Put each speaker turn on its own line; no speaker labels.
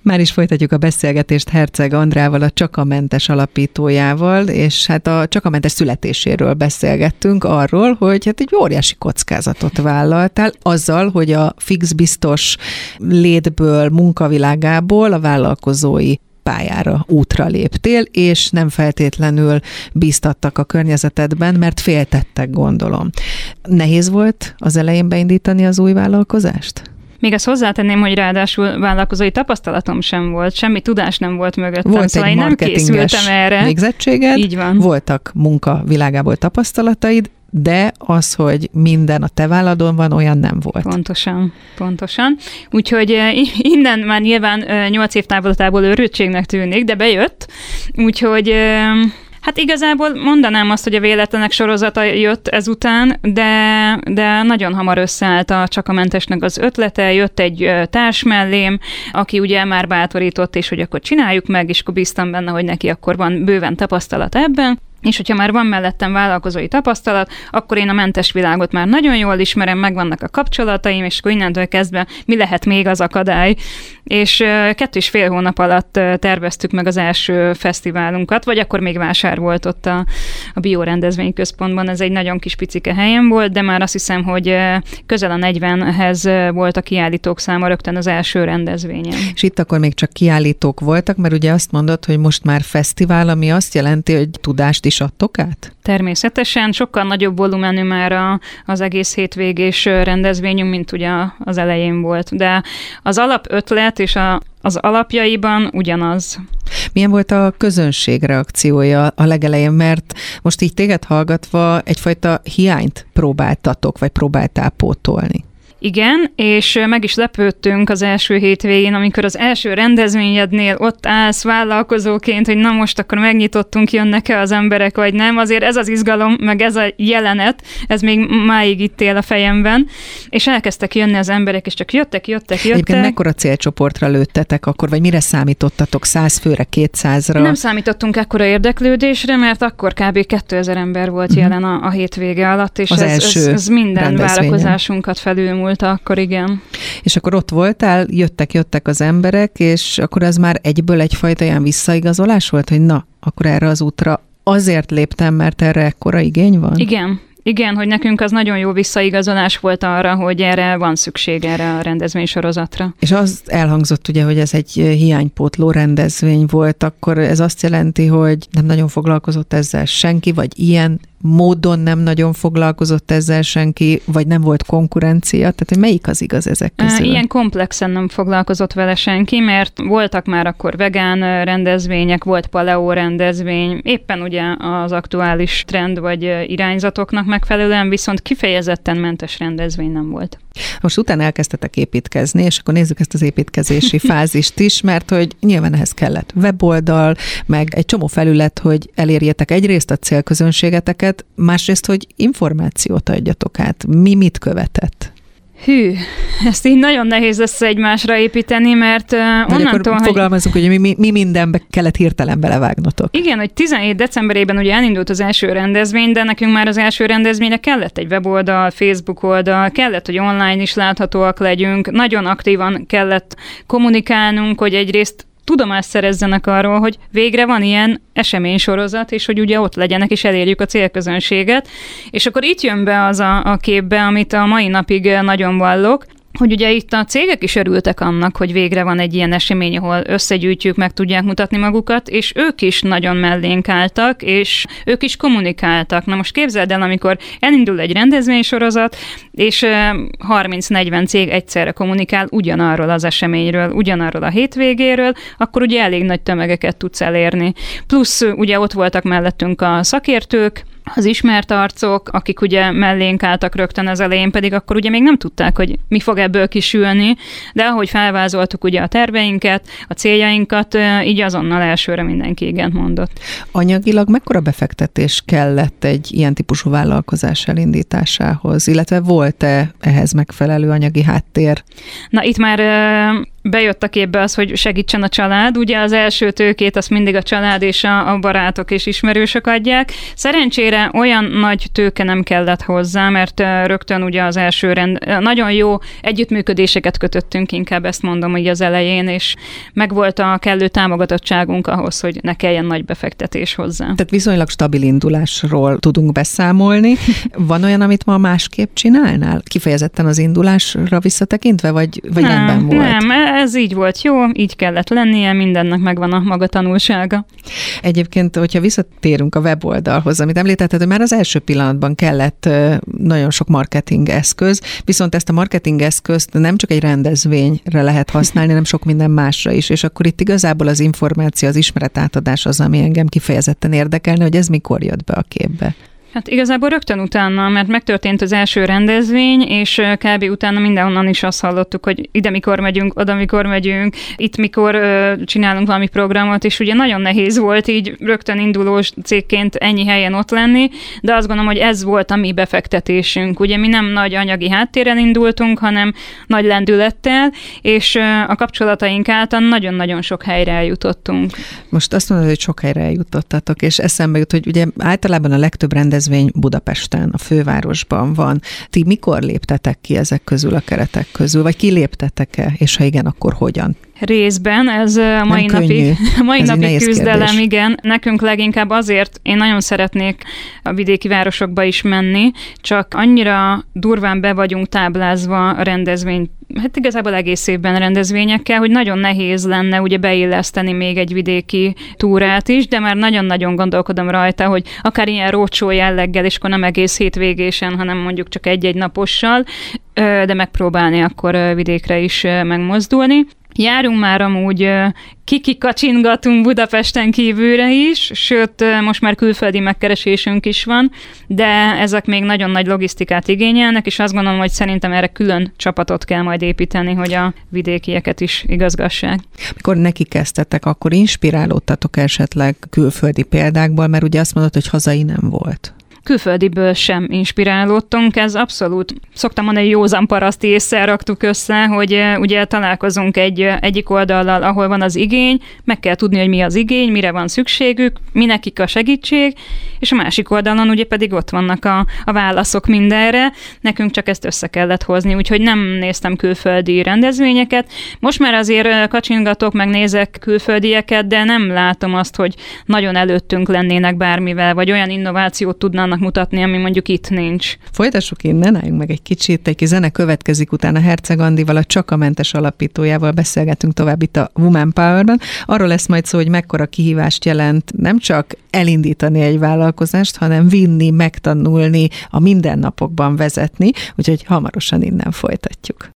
Már is folytatjuk a beszélgetést Herceg Andrával, a Csakamentes alapítójával, és hát a Csakamentes születéséről beszélgettünk, arról, hogy hát egy óriási kockázatot vállaltál, azzal, hogy a fix biztos létből, munkavilágából a vállalkozói pályára, útra léptél, és nem feltétlenül bíztattak a környezetedben, mert féltettek, gondolom. Nehéz volt az elején beindítani az új vállalkozást?
Még azt hozzátenném, hogy ráadásul vállalkozói tapasztalatom sem volt, semmi tudás nem volt mögöttem,
volt
szóval
egy
én nem készültem erre.
Végzettséged,
így van.
Voltak munkavilágából tapasztalataid, de az, hogy minden a te válladon van, olyan nem volt.
Pontosan. Úgyhogy innen már nyilván 8 év távolatából őrültségnek tűnik, de bejött. Úgyhogy hát igazából mondanám azt, hogy a véletlenek sorozata jött ezután, de nagyon hamar összeállt a Csakamentesnek az ötlete, jött egy társ mellém, aki ugye már bátorított, és hogy akkor csináljuk meg, és akkor bíztam benne, hogy neki akkor van bőven tapasztalat ebben. És hogyha már van mellettem vállalkozói tapasztalat, akkor én a mentes világot már nagyon jól ismerem, megvannak a kapcsolataim, és akkor innentől kezdve mi lehet még az akadály. És 2,5 hónap alatt terveztük meg az első fesztiválunkat, vagy akkor még vásár volt ott a Biorendezvényközpontban, ez egy nagyon kis picike helyen volt, de már azt hiszem, hogy közel a 40-hez volt a kiállítók száma rögtön az első rendezvényen. És
itt akkor még csak kiállítók voltak, mert ugye azt mondod, hogy most már fesztivál, ami azt jelenti, hogy tudást is adtok át?
Természetesen, sokkal nagyobb volumenű már az egész hétvégés rendezvényünk, mint ugye az elején volt. De az alapötlet és az alapjaiban ugyanaz.
Milyen volt a közönség reakciója a legelején, mert most így téged hallgatva egyfajta hiányt próbáltatok, vagy próbáltál pótolni?
Igen, és meg is lepődtünk az első hétvégén, amikor az első rendezvényednél ott állsz vállalkozóként, hogy na most akkor megnyitottunk, jönnek-e az emberek, vagy nem. Azért ez az izgalom, meg ez a jelenet, ez még máig itt él a fejemben, és elkezdtek jönni az emberek, és csak jöttek.
Egyébként mekkora célcsoportra lőttetek akkor, vagy mire számítottatok? 100 főre, 200-ra?
Nem számítottunk ekkora érdeklődésre, mert akkor kb. 2000 ember volt jelen a hétvége alatt, és ez minden várakozásunkat felülmúlt. Akkor igen.
És akkor ott voltál, jöttek az emberek, és akkor az már egyből egyfajta ilyen visszaigazolás volt, hogy na, akkor erre az útra azért léptem, mert erre ekkora igény van?
Igen, hogy nekünk az nagyon jó visszaigazolás volt arra, hogy erre van szükség, erre a rendezvénysorozatra.
És az elhangzott ugye, hogy ez egy hiánypótló rendezvény volt, akkor ez azt jelenti, hogy nem nagyon foglalkozott ezzel senki, vagy ilyen módon nem nagyon foglalkozott ezzel senki, vagy nem volt konkurencia? Tehát, hogy melyik az igaz ezek közül?
Ilyen komplexen nem foglalkozott vele senki, mert voltak már akkor vegán rendezvények, volt paleo rendezvény, éppen ugye az aktuális trend vagy irányzatoknak megfelelően, viszont kifejezetten mentes rendezvény nem volt.
Most utána elkezdtetek építkezni, és akkor nézzük ezt az építkezési fázist is, mert hogy nyilván ehhez kellett weboldal, meg egy csomó felület, hogy elérjetek egyrészt a célközönségeteket, másrészt, hogy információt adjatok át. Mi mit követett?
Hű, ezt így nagyon nehéz lesz egymásra építeni, mert onnantól,
hogy... fogalmazunk, hogy mi mindenbe kellett hirtelen belevágnotok.
Igen, hogy 17 decemberében ugye elindult az első rendezvény, de nekünk már az első rendezvényre kellett egy weboldal, Facebook oldal, kellett, hogy online is láthatóak legyünk, nagyon aktívan kellett kommunikálnunk, hogy egyrészt tudomást szerezzenek arról, hogy végre van ilyen eseménysorozat, és hogy ugye ott legyenek, és elérjük a célközönséget. És akkor itt jön be az a képbe, amit a mai napig nagyon vallok, hogy ugye itt a cégek is örültek annak, hogy végre van egy ilyen esemény, ahol összegyűjtjük, meg tudják mutatni magukat, és ők is nagyon mellénk álltak, és ők is kommunikáltak. Na most képzeld el, amikor elindul egy rendezvénysorozat, és 30-40 cég egyszerre kommunikál ugyanarról az eseményről, ugyanarról a hétvégéről, akkor ugye elég nagy tömegeket tudsz elérni. Plusz ugye ott voltak mellettünk a szakértők, az ismert arcok, akik ugye mellénk álltak rögtön az elején, pedig akkor ugye még nem tudták, hogy mi fog ebből kisülni, de ahogy felvázoltuk ugye a terveinket, a céljainkat, így azonnal elsőre mindenki igent mondott.
Anyagilag mekkora befektetés kellett egy ilyen típusú vállalkozás elindításához, illetve volt-e ehhez megfelelő anyagi háttér?
Na itt már bejött a képbe az, hogy segítsen a család. Ugye az első tőkét azt mindig a család és a barátok és ismerősök adják. Szerencsére olyan nagy tőke nem kellett hozzá, mert rögtön ugye az első nagyon jó együttműködéseket kötöttünk, inkább ezt mondom így az elején, és megvolt a kellő támogatottságunk ahhoz, hogy ne kelljen nagy befektetés hozzá.
Tehát viszonylag stabil indulásról tudunk beszámolni. Van olyan, amit ma másképp csinálnál? Kifejezetten az indulásra visszatekintve, vagy rendben volt?
Nem, ez így volt jó, így kellett lennie, mindennek megvan a maga tanulsága.
Egyébként, hogyha visszatérünk a weboldalhoz, amit említetted, hogy már az első pillanatban kellett nagyon sok marketing eszköz, viszont ezt a marketing eszközt nem csak egy rendezvényre lehet használni, hanem sok minden másra is, és akkor itt igazából az információ, az ismeretátadás az, ami engem kifejezetten érdekelne, hogy ez mikor jött be a képbe.
Hát igazából rögtön utána, mert megtörtént az első rendezvény, és kb. Utána mindenhonnan is azt hallottuk, hogy ide mikor megyünk, oda mikor megyünk, itt mikor csinálunk valami programot, és ugye nagyon nehéz volt így rögtön indulós cégként ennyi helyen ott lenni, de azt gondolom, hogy ez volt a mi befektetésünk. Ugye mi nem nagy anyagi háttérrel indultunk, hanem nagy lendülettel, és a kapcsolataink által nagyon-nagyon sok helyre eljutottunk.
Most azt mondod, hogy sok helyre eljutottatok, és eszembe jut, hogy ugye általában a legtöbb rendezvény Budapesten, a fővárosban van. Ti mikor léptetek ki ezek közül, a keretek közül, vagy kiléptetek-e, és ha igen, akkor hogyan?
Részben, ez a mai napi küzdelem, kérdés. Igen. Nekünk leginkább azért, én nagyon szeretnék a vidéki városokba is menni, csak annyira durván be vagyunk táblázva a rendezvény, hát igazából egész évben rendezvényekkel, hogy nagyon nehéz lenne ugye beilleszteni még egy vidéki túrát is, de már nagyon-nagyon gondolkodom rajta, hogy akár ilyen roadshow jelleggel, és akkor nem egész hétvégésen, hanem mondjuk csak egy-egy napossal, de megpróbálni akkor vidékre is megmozdulni. Járunk már amúgy, kikacsingatunk Budapesten kívülre is, sőt, most már külföldi megkeresésünk is van, de ezek még nagyon nagy logisztikát igényelnek, és azt gondolom, hogy szerintem erre külön csapatot kell majd építeni, hogy a vidékieket is igazgassák.
Mikor neki kezdtetek, akkor inspirálódtatok esetleg külföldi példákból, mert ugye azt mondod, hogy hazai nem volt.
Külföldiből sem inspirálódtunk, ez abszolút, szoktam mondani, józan paraszti ésszel raktuk össze, hogy ugye találkozunk egyik oldallal, ahol van az igény, meg kell tudni, hogy mi az igény, mire van szükségük, mi nekik a segítség, és a másik oldalon ugye pedig ott vannak a válaszok mindenre, nekünk csak ezt össze kellett hozni, úgyhogy nem néztem külföldi rendezvényeket. Most már azért kacsingatok, meg nézek külföldieket, de nem látom azt, hogy nagyon előttünk lennének bármivel, vagy olyan innovációt tudnának mutatni, ami mondjuk itt nincs.
Folytassuk innen, álljunk meg egy kicsit, egy kis zene következik, utána Herceg Andival, a Csak a Mentes alapítójával beszélgetünk tovább itt a Woman Power-ben. Arról lesz majd szó, hogy mekkora kihívást jelent nem csak elindítani egy vállalkozást, hanem vinni, megtanulni, a mindennapokban vezetni, úgyhogy hamarosan innen folytatjuk.